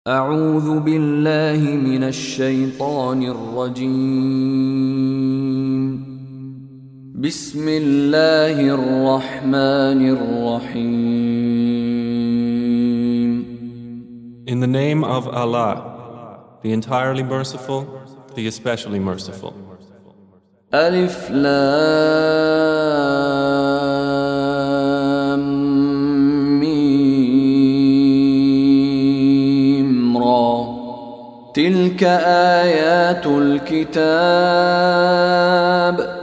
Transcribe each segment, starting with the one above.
أعوذ بالله من الشيطان الرجيم. بسم الله الرحمن الرحيم. In the name of Allah, the entirely merciful, the especially merciful. ألف لام ميم را تلك آيات الكتاب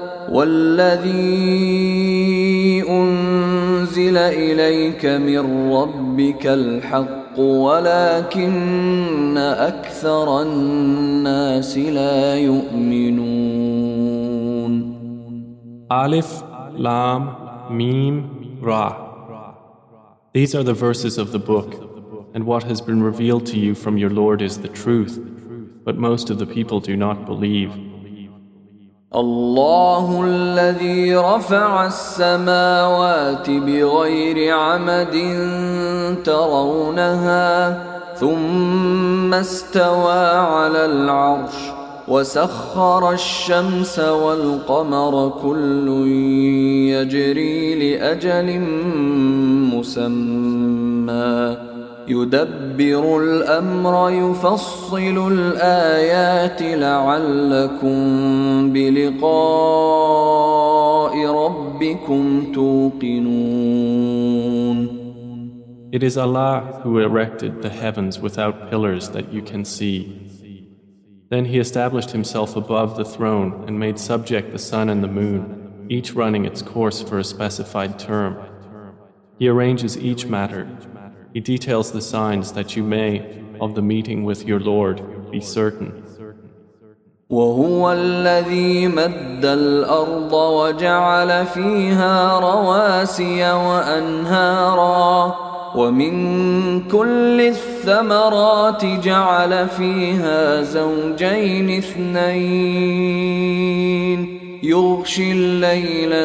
والذي أنزل إليك من ربك الحق ولكن أكثر الناس لا يؤمنون. Alif, Lam, Mim, Ra. These are the verses of the book, and what has been revealed to you from your Lord is the truth, but most of the people do not believe. الله الذي رفع السماوات بغير عمد ترونها ثم استوى على العرش وسخر الشمس والقمر كل يجري لأجل مسمى يدبر الأمر يفصل الآيات لعلكم بلقاء ربكم توقنون. It is Allah who erected the heavens without pillars that you can see. Then He established Himself above the throne and made subject the sun and the moon, each running its course for a specified term. He arranges each matter. He details the signs that you may, of the meeting with your Lord, be certain. وهو الذي مد الأرض وجعل فيها رواسي وأنهارا ومن كل الثمرات جعل فيها زوجين اثنين يغشي الليل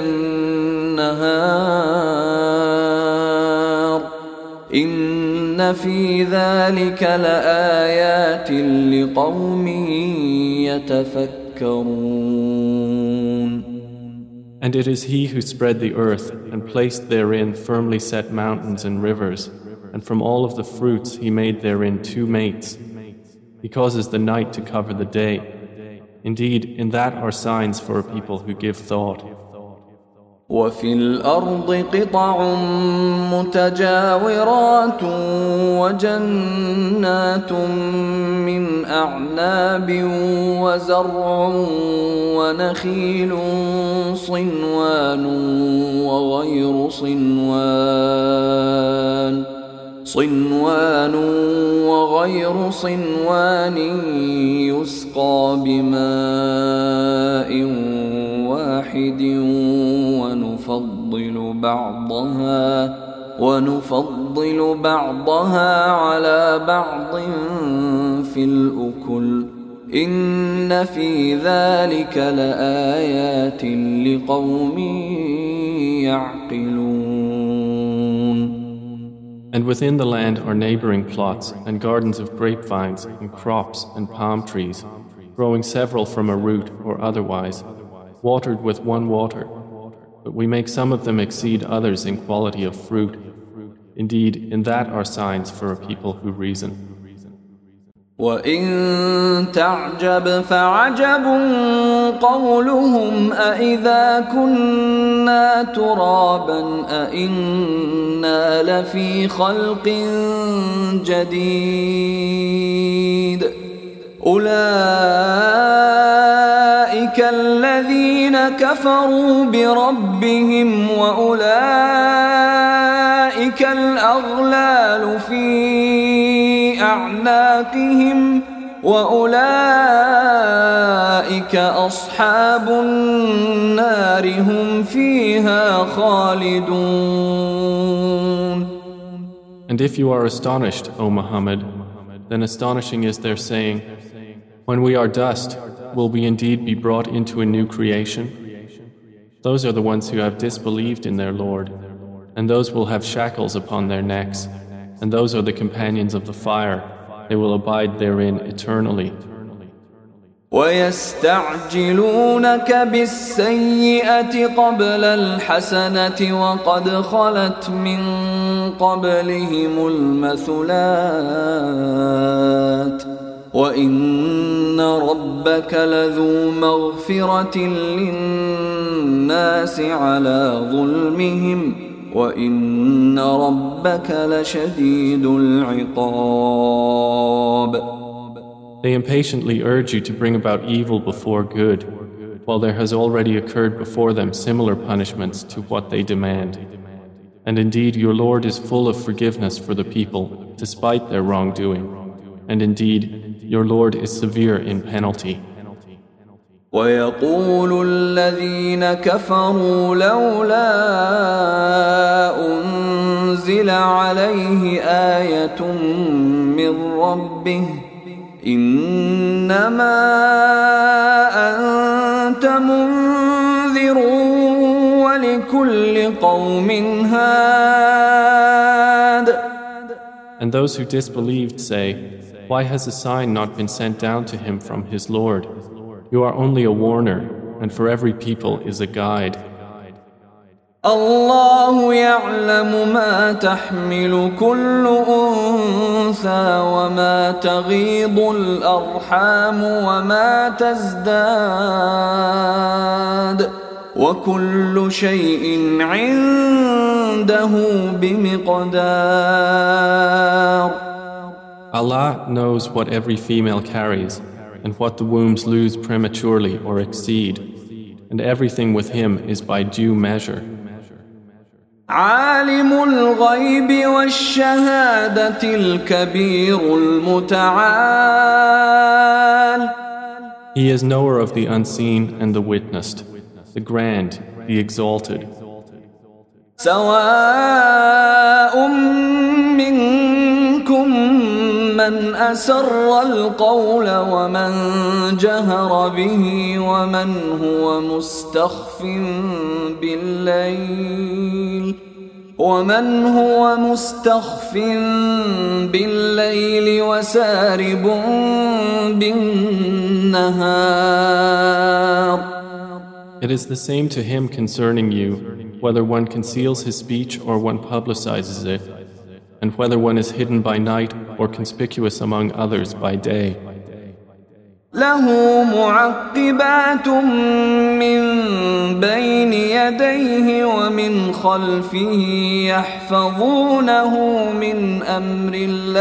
النهار إن في ذلك لآيات لقوم يتفكرون. And it is He who spread the earth and placed therein firmly set mountains and rivers, and from all of the fruits He made therein two mates. He causes the night to cover the day. Indeed, in that are signs for a people who give thought. وفي الأرض قطع متجاورات وجنات من أعناب وزرع ونخيل صنوان وغير صنوان يسقى بماء واحد ونفضل بعضها على بعض في الأكل إن في ذلك لآيات لقوم يعقلون. And within the land are neighboring plots and gardens of grapevines and crops and palm trees, growing several from a root or otherwise, watered with one water. But we make some of them exceed others in quality of fruit. Indeed, in that are signs for a people who reason. وَإِن تَعْجَبْ فَعَجَبٌ قَوْلُهُمْ أَإِذَا كُنَّا تُرَابًا أَإِنَّا لَفِي خَلْقٍ جَدِيدٍ أُولَئِكَ الَّذِينَ كَفَرُوا بِرَبِّهِمْ وَأُولَئِكَ الْأَغْلَالُ فِي أَعْنَاقِهِمْ وَأُولَئِكَ أَصْحَابُ النَّارِ هُمْ فِيهَا خَالِدُونَ. And if you are astonished, O Muhammad, then astonishing is their saying, when we are dust, will we indeed be brought into a new creation? Those are the ones who have disbelieved in their Lord, and those will have shackles upon their necks, and those are the companions of the fire, they will abide therein eternally. ويستعجلونك بالسيئة قبل الحسنة وقد خلت من قبلهم المثلات وإن ربك لذو مغفرة للناس على ظلمهم وإن ربك لشديد العقاب. They impatiently urge you to bring about evil before good, while there has already occurred before them similar punishments to what they demand. And indeed, your Lord is full of forgiveness for the people, despite their wrongdoing. And indeed, your Lord is severe in penalty. ويقول الذين كفروا لولا أنزل عليه آية من ربه إنما أنت منذر ولكل قوم هاد. And those who disbelieved say, why has a sign not been sent down to him from his Lord? You are only a warner, and for every people is a guide. الله يعلم ما تحمل كل أنثى وما تغيض الأرحام وما تزداد وكل شيء عنده بمقدار. Allah knows what every female carries and what the wombs lose prematurely or exceed, and everything with him is by due measure. عالم الغيب والشهادة الكبير المتعال. He is knower of the unseen and the witnessed, the grand, the exalted. سواء منكم من أسر القول ومن جهر به ومن هو مستخف بالليل وسارب بالنهار. It is the same to him concerning you, whether one conceals his speech or one publicizes it, and whether one is hidden by night or conspicuous among others by day. له معقبات من بين يديه ومن خلفه يحفظونه من أمر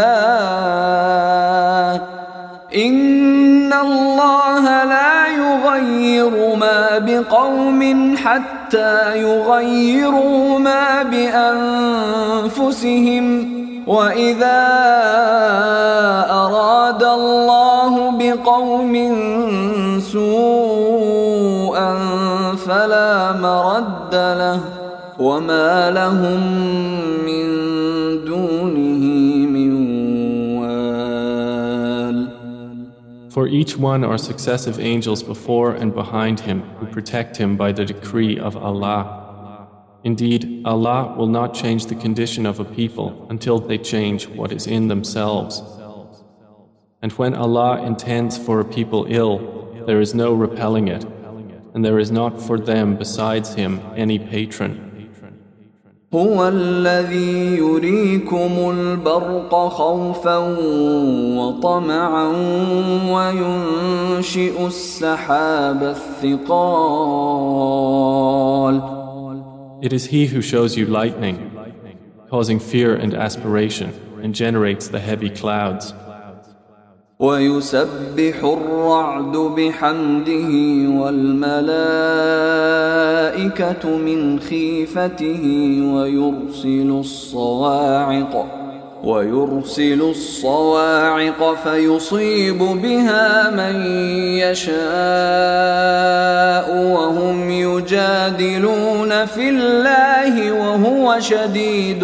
الله إن الله لا يغير ما بقوم حتى يغيروا ما بأنفسهم وإذا أراد الله بقوم سوءا فلا مرد له وما لهم من دونه من وال. For each one are successive angels before and behind him who protect him by the decree of Allah. Indeed, Allah will not change the condition of a people until they change what is in themselves. And when Allah intends for a people ill, there is no repelling it, and there is not for them besides Him any patron. هو الذي يريكم البرق خوفا وطمعا وينشئ السحاب الثقال. It is He who shows you lightning, causing fear and aspiration, and generates the heavy clouds. ويسبح الرعد بحمده والملائكة من خيفته ويرسل الصواعق فيصيب بها من يشاء وهم يجادلون في الله وهو شديد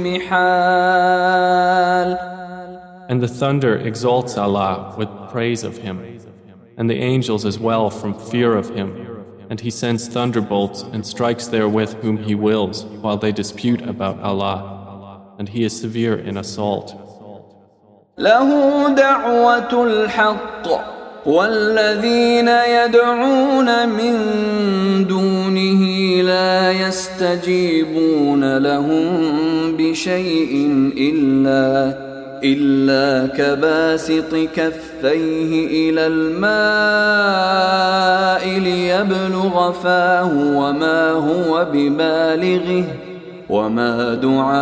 المحال. And the thunder exalts Allah with praise of Him, and the angels as well from fear of Him, and He sends thunderbolts and strikes therewith whom He wills while they dispute about Allah, and He is severe in assault. له دعوة الحق والذين يدعون من دونه لا يستجيبون لهم بشيء إلا كباسط كفيه إلى الماء ليبلغ فاه وما هو ببالغه وما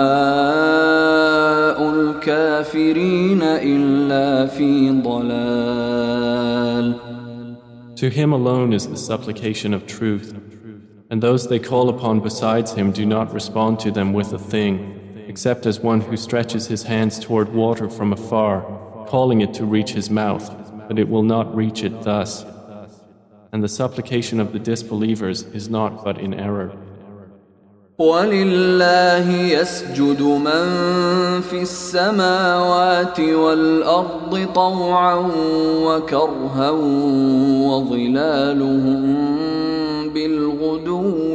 دعاء الكافرين إلا في ضلال. To him alone is the supplication of truth, and those they call upon besides him do not respond to them with a thing, except as one who stretches his hands toward water from afar, calling it to reach his mouth, but it will not reach it thus. And the supplication of the disbelievers is not but in error. وَلِلَّهِ يَسْجُدُ مَن فِي السَّمَاوَاتِ وَالْأَرْضِ طَوْعًا وَكَرْهًا وَظِلَالُهُم بِالْغُدُوِّ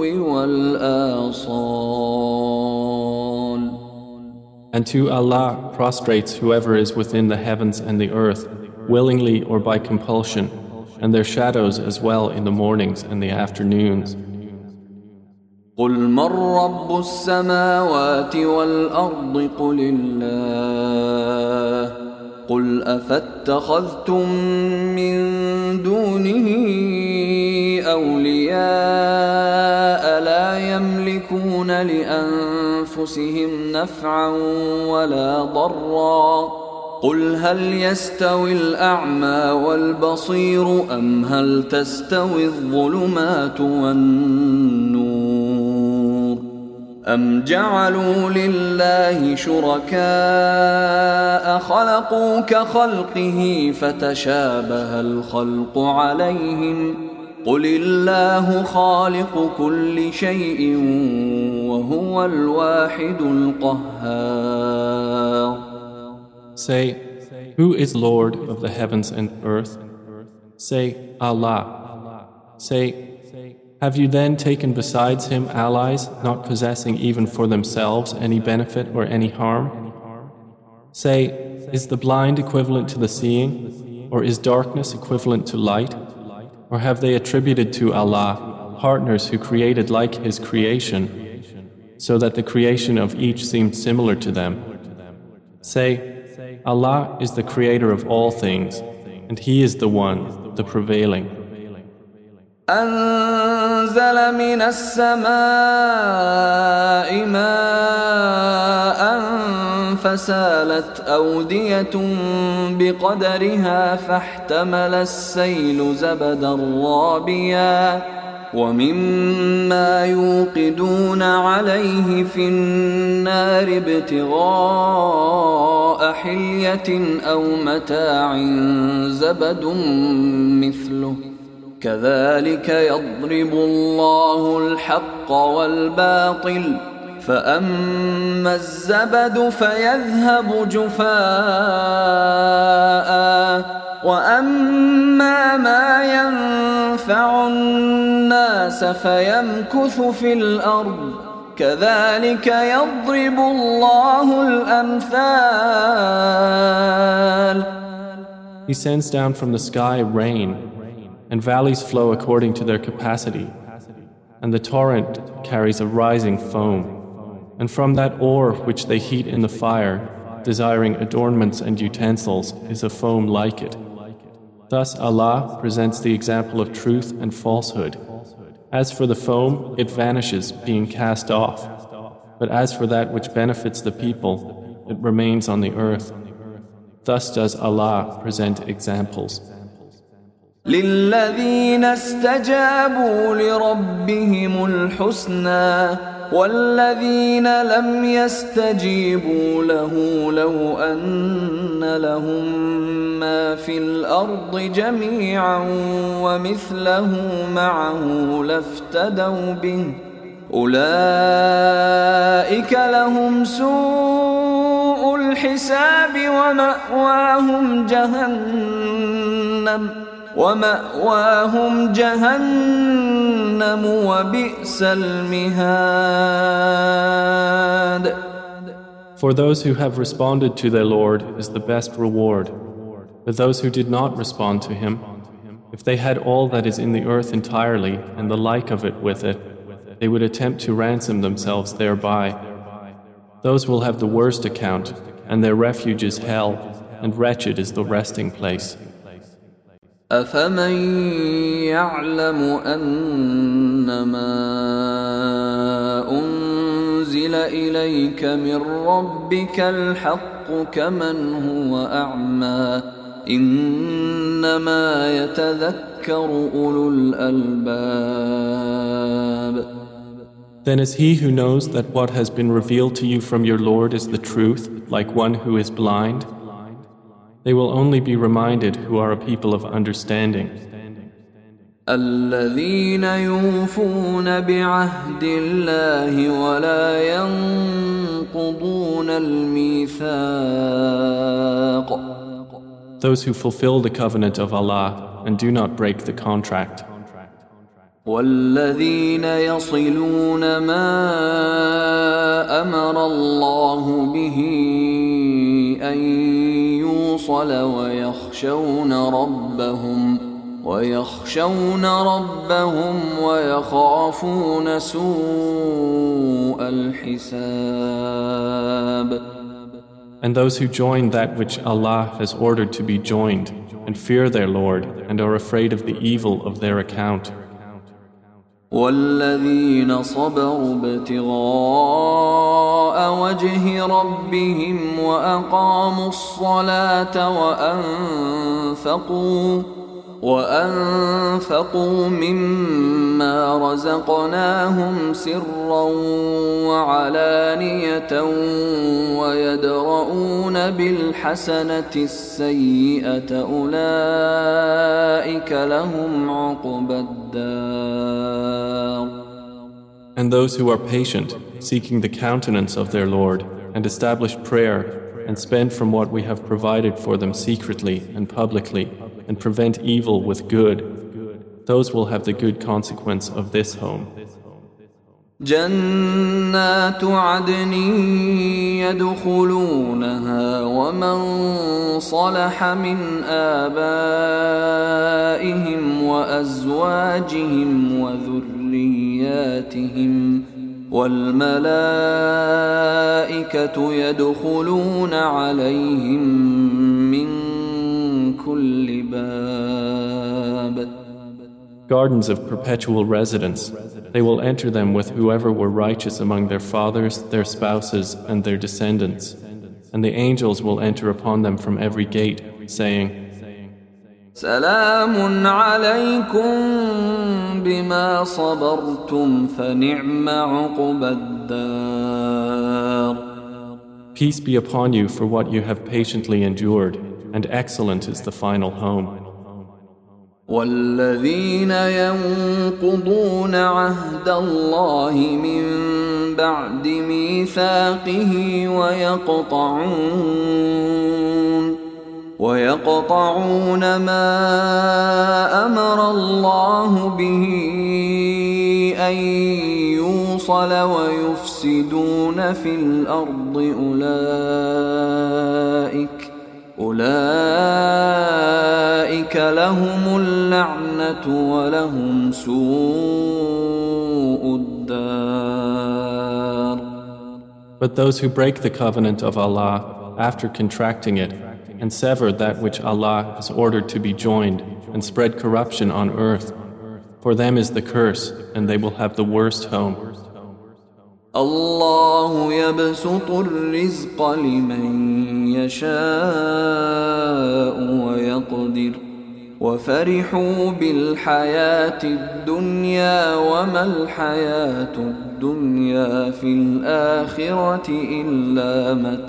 وَالْآصَالِ. And to Allah prostrates whoever is within the heavens and the earth, willingly or by compulsion, and their shadows as well in the mornings and the afternoons. قُلْ مَنْ رَبُّ السَّمَاوَاتِ وَالْأَرْضِ قُلِ اللَّهُ قُلْ أَفَاتَّخَذْتُمْ مِنْ دُونِهِ أَوْلِيَاءَ لَا يَمْلِكُونَ لِأَنفُسِهِمْ نَفْعًا وَلَا ضَرًّا قُلْ هَلْ يَسْتَوِي الْأَعْمَى وَالْبَصِيرُ أَمْ هَلْ تَسْتَوِي الظُّلُمَاتُ وَالنُّورُ أَمْ جَعَلُوا لِلَّهِ شُرَكَاءَ خَلَقُوا كَخَلْقِهِ فَتَشَابَهَ الْخَلْقُ عَلَيْهِمْ قُلِ اللَّهُ خَالِقُ كُلِّ شَيْءٍ وَهُوَ الْوَاحِدُ الْقَهَّارُ. Say, who is Lord of the heavens and earth? Say, Allah. Say, have you then taken besides him allies, not possessing even for themselves any benefit or any harm? Say, is the blind equivalent to the seeing, or is darkness equivalent to light? Or have they attributed to Allah partners who created like his creation, so that the creation of each seemed similar to them? Say, Allah is the creator of all things, and he is the one, the prevailing. أنزل من السماء ماء فسالت أودية بقدرها فاحتمل السيل زبدا رابيا ومما يوقدون عليه في النار ابتغاء حلية أو متاع زبد مثله كذلك يضرب الله الحق والباطل فأما الزبد فيذهب جفاء وأما ما ينفع الناس فيمكث في الأرض كذلك يضرب الله الأمثال. He sends down from the sky rain, and valleys flow according to their capacity, and the torrent carries a rising foam, and from that ore which they heat in the fire, desiring adornments and utensils, is a foam like it. Thus Allah presents the example of truth and falsehood. As for the foam, it vanishes, being cast off, but as for that which benefits the people, it remains on the earth. Thus does Allah present examples. للذين استجابوا لربهم الحسنى والذين لم يستجيبوا له لو أن لهم ما في الأرض جميعا ومثله معه لافتدوا به أولئك لهم سوء الحساب ومأواهم جهنم وبئس المهاد. For those who have responded to their Lord is the best reward. But those who did not respond to Him, if they had all that is in the earth entirely and the like of it with it, they would attempt to ransom themselves thereby. Those will have the worst account, and their refuge is hell, and wretched is the resting place. أفمن يعلم أنما أنزل إليك من ربك الحق كمن هو أعمى إنما يتذكر أولو الألباب. Then is he who knows that what has been revealed to you from your Lord is the truth, like one who is blind? They will only be reminded who are a people of understanding. الذين يوفون بعهد الله ولا ينقضون الميثاق. Those who fulfill the covenant of Allah and do not break the contract. والذين يصلون ما أمر الله به أن يوصل ويخشون ربهم ويخافون سوء الحساب. And those who join that which Allah has ordered to be joined and fear their Lord and are afraid of the evil of their account. والذين صبروا ابتغاء وجه ربهم وأقاموا الصلاة وأنفقوا مما رزقناهم سرا وعلانية ويدرؤون بالحسنة السيئة أولئك لهم عقبى الدار. And those who are patient, seeking the countenance of their Lord, and establish prayer, and spend from what we have provided for them secretly and publicly, and prevent evil with good, those will have the good consequence of this home. جنات عدن يدخلونها ومن صلح من آبائهم وأزواجهم وذرياتهم والملائكة يدخلون عليهم من كل باب. Gardens of perpetual residence, they will enter them with whoever were righteous among their fathers, their spouses, and their descendants. And the angels will enter upon them from every gate, saying, سلام عليكم بما صبرتم فنعم عقبى الدار. Peace be upon you for what you have patiently endured, and excellent is the final home. والذين ينقضون عهد الله من بعد ميثاقه ويقطعون ما أمر الله به أن يوصل ويفسدون في الأرض أولئك لهم اللعنة ولهم سوء الدار. But those who break the covenant of Allah after contracting it and sever that which Allah has ordered to be joined and spread corruption on earth, for them is the curse and they will have the worst home. الله يبسط الرزق لمن يشاء ويقدر وفرحوا بالحياة الدنيا وما الحياة الدنيا في الآخرة إلا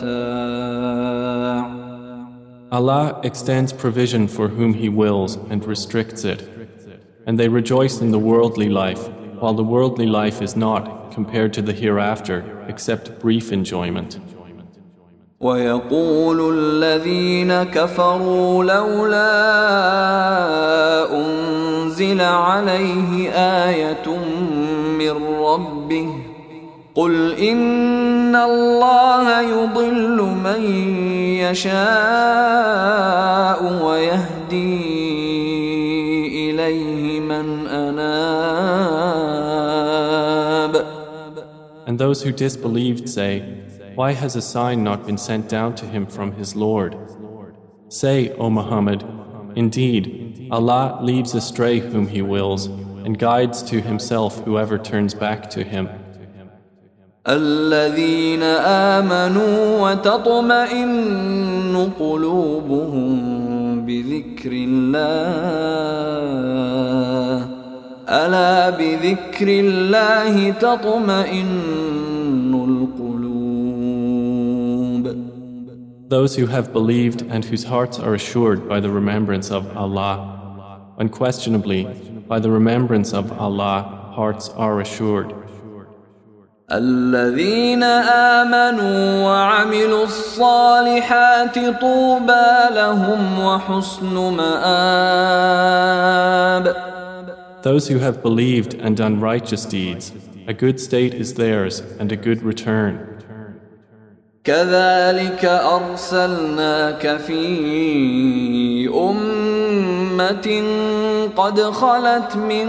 متاع. Allah extends provision for whom He wills and restricts it, and they rejoice in the worldly life, while the worldly life is not, compared to the hereafter, except brief enjoyment. ويقول الذين كفروا لولا أنزل عليه آية من ربه قل إن الله يضل من يشاء ويهدي إليه من أناب. And those who disbelieved say, why has a sign not been sent down to him from his Lord? Say, O Muhammad, indeed, Allah leads astray whom He wills and guides to Himself whoever turns back to Him. الذين آمنوا وتطمئن قلوبهم بذكر الله ألا بذكر الله تطمئن القلوب. Those who have believed and whose hearts are assured by the remembrance of Allah. Unquestionably, by the remembrance of Allah, hearts are assured. الذين آمنوا وعملوا الصالحات طوبى لهم وحسن مآب. Those who have believed and done righteous deeds, a good state is theirs and a good return. كذلك أرسلناك في أمة قد خلت من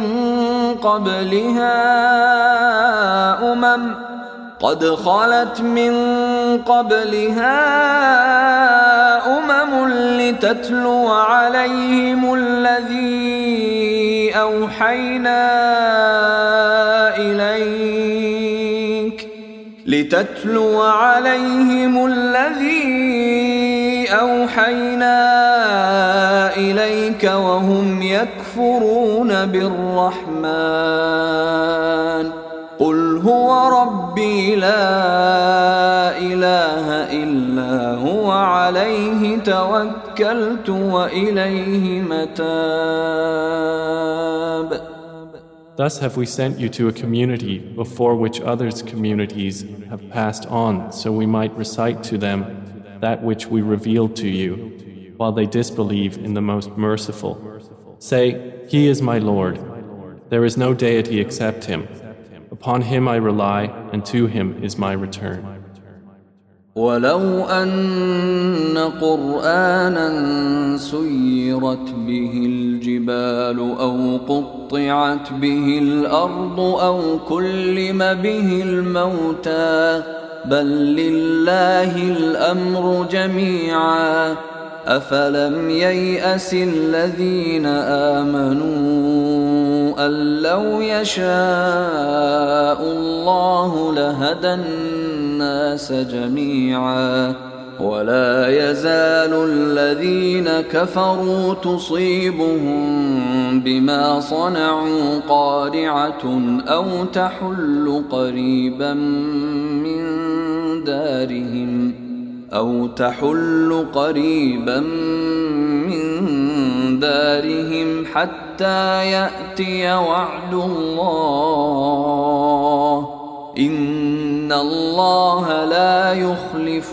قبلها أمم لتتلو عليهم الذي أوحينا إليك وهم يكفرون بالرحمن قل هو ربي لا إله إلا هو عليه توكلت وإليه متاب. Thus have we sent you to a community before which others' communities have passed on, so we might recite to them that which we revealed to you, while they disbelieve in the Most Merciful. Say, He is my Lord. There is no deity except Him. Upon Him I rely, and to Him is my return. ولو أن قرآنا سيرت به الجبال أو قطعت به الأرض أو كلم به الموتى بل لله الأمر جميعا أفلم ييأس الذين آمنوا أن لو يشاء الله لهدى الناس جميعا ولا يزال الذين كفروا تصيبهم بما صنعوا قارعة أو تحل قريبا من دارهم حتى يأتي وعد الله إن الله لا يخلف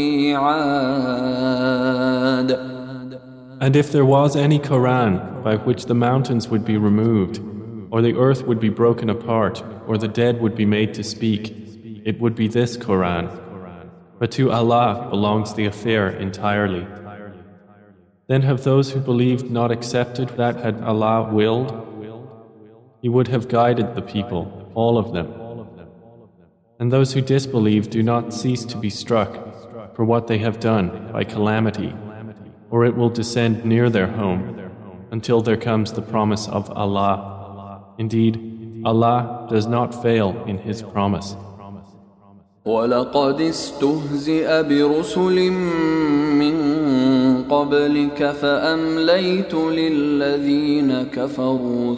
الميعاد. And if there was any Quran by which the mountains would be removed, or the earth would be broken apart, or the dead would be made to speak, it would be this Quran. But to Allah belongs the affair entirely. Then have those who believed not accepted that had Allah willed? He would have guided the people, all of them. And those who disbelieve do not cease to be struck for what they have done by calamity, or it will descend near their home until there comes the promise of Allah. Indeed, Allah does not fail in His promise. وَلَقَدِ اسْتُهْزِئَ بِرُسُلٍ مِّن قَبْلِكَ فَأَمْلَيْتُ لِلَّذِينَ كَفَرُوا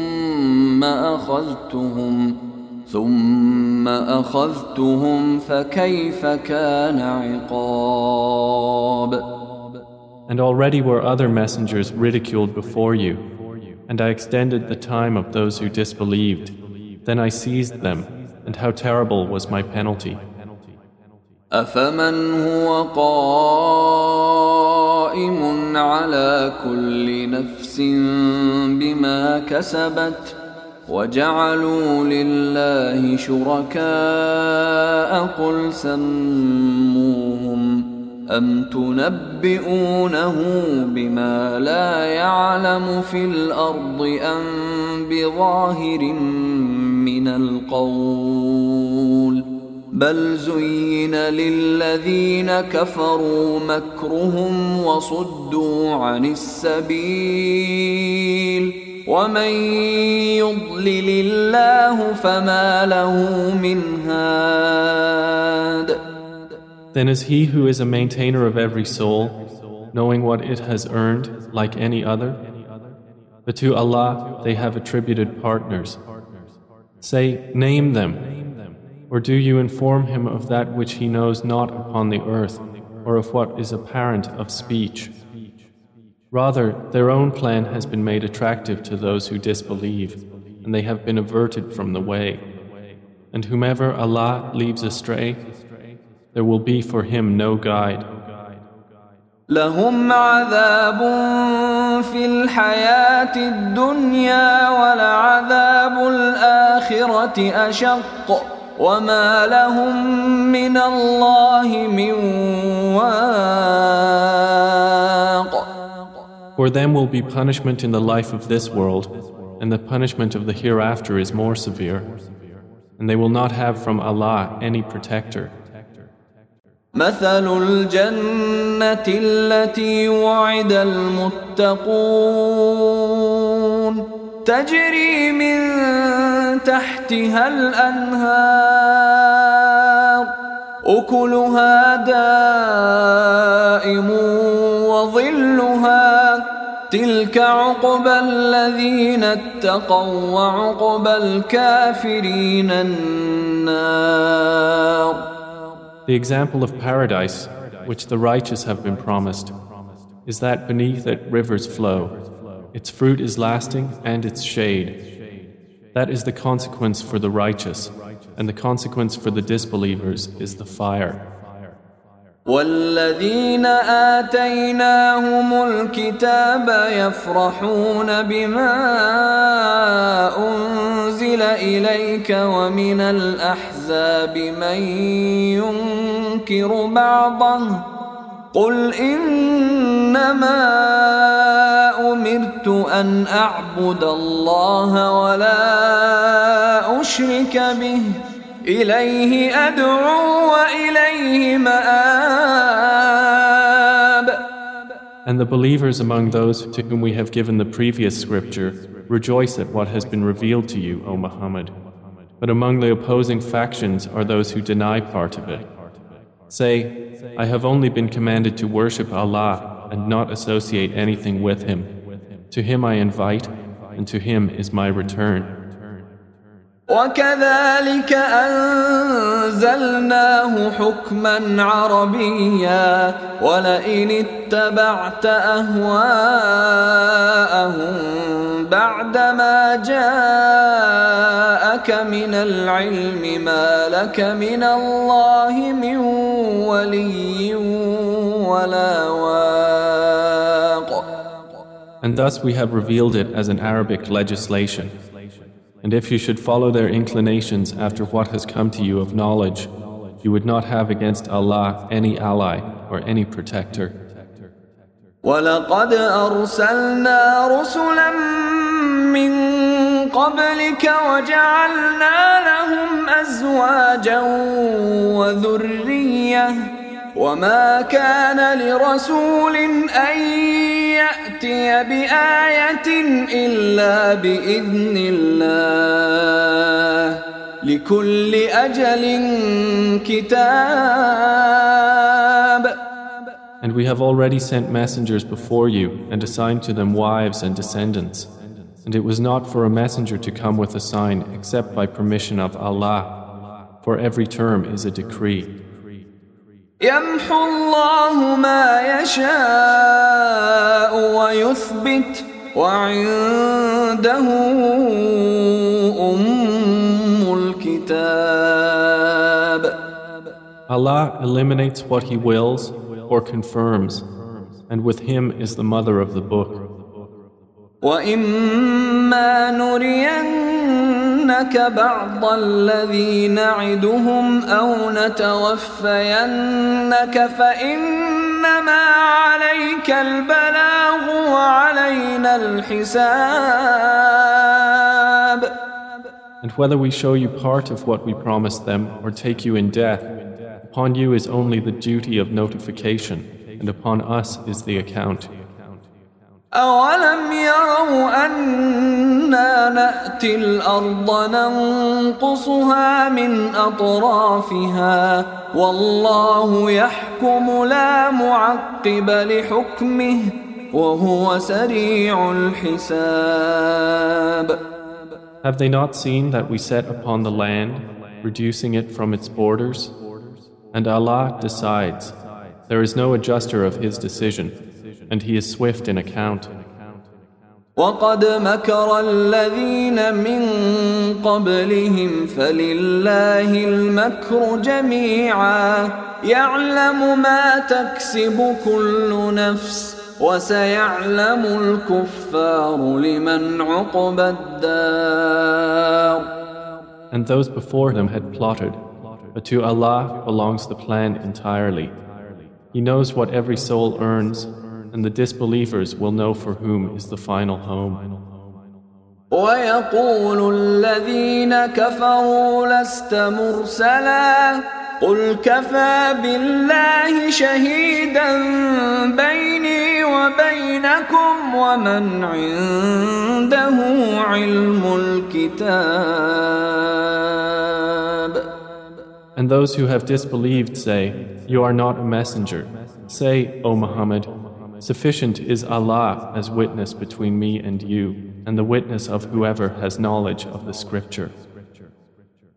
ثُمَّ أَخَذْتُهُمْ فَكَيْفَ كَانَ عِقَابِ. And already were other messengers ridiculed before you, and I extended the time of those who disbelieved. Then I seized them, and how terrible was my penalty. أَفَمَنْ هُوَ قَائِمٌ عَلَى كُلِّ نَفْسٍ بِمَا كَسَبَتْ وجعلوا لله شركاء قل سموهم أم تنبئونه بما لا يعلم في الأرض أم بظاهر من القول بل زين للذين كفروا مكرهم وصدوا عن السبيل ومن يضلل الله فما له من هاد. Then is he who is a maintainer of every soul, knowing what it has earned like any other? But to Allah they have attributed partners. Say, name them. Or do you inform him of that which he knows not upon the earth, or of what is apparent of speech? Rather, their own plan has been made attractive to those who disbelieve, and they have been averted from the way. And whomever Allah leaves astray, there will be for him no guide. لهم عذاب في الحياة الدنيا ولعذاب الآخرة أشق وما لهم من الله من واق. For them will be punishment in the life of this world, and the punishment of the hereafter is more severe, and they will not have from Allah any protector. مثل الجنة التي وعد المتقون تجري من تحتها الأنهار أكلها دائم وظلها تلك عقبى الذين اتقوا وعقبى الكافرين النار. The example of paradise, which the righteous have been promised, is that beneath it rivers flow. Its fruit is lasting and its shade. That is the consequence for the righteous, and the consequence for the disbelievers is the fire. والذين آتيناهم الكتاب يفرحون بما أنزل إليك ومن الأحزاب من ينكر بعضه قل إنما أمرت أن أعبد الله ولا أشرك به إليه أدعو وإليه مآب. And the believers among those to whom we have given the previous scripture rejoice at what has been revealed to you, O Muhammad. But among the opposing factions are those who deny part of it. Say, I have only been commanded to worship Allah and not associate anything with Him. To Him I invite, and to Him is my return. وكذلك أنزلناه حكما عربيا ولئن اتبعت أهواءهم بعدما جاءك من العلم ما لك من الله من ولي ولا واق. And thus we have revealed it as an Arabic legislation. And if you should follow their inclinations after what has come to you of knowledge, you would not have against Allah any ally or any protector. وَلَقَدْ أَرْسَلْنَا رُسُلًا مِّن قَبْلِكَ وَجَعَلْنَا لَهُمْ أَزْوَاجًا وَذُرِّيَّةً وَمَا كَانَ لِرَسُولٍ أَن يَأْتِيَ بِآيَةٍ إِلَّا بِإِذْنِ اللَّهِ لِكُلِّ أَجَلٍ كِتَابٌ. And we have already sent messengers before you and assigned to them wives and descendants. And it was not for a messenger to come with a sign except by permission of Allah. For every term is a decree. يمحو الله ما يشاء ويثبت وعنده أم الكتاب. Allah eliminates what He wills or confirms, and with Him is the mother of the book. وإما نرينك بعض الذي نعدهم أو نتوفينك فإنما عليك البلاغ وعلينا الحساب. And whether we show you part of what we promised them or take you in death, upon you is only the duty of notification, and upon us is the account. أولم يروا أنا نأتي الأرض ننقصها من أطرافها والله يحكم لا معقب لحكمه وهو سريع الحساب. Have they not seen that we set upon the land, reducing it from its borders? And Allah decides. There is no adjuster of His decision, and He is swift in account. وقد مكر الذين من قبلهم فلله المكر جميعا يعلم ما تكسب كل نفس وسيعلم الكفار لمن عقبى الدار. And those before them had plotted, but to Allah belongs the plan entirely. He knows what every soul earns, and the disbelievers will know for whom is the final home. ويقول الذين كفروا لست مرسلا قل كفى بالله شهيدا بيني وبينكم ومن عنده علم الكتاب. And those who have disbelieved say, You are not a messenger. Say, O Muhammad, sufficient is Allah as witness between me and you, and the witness of whoever has knowledge of the scripture.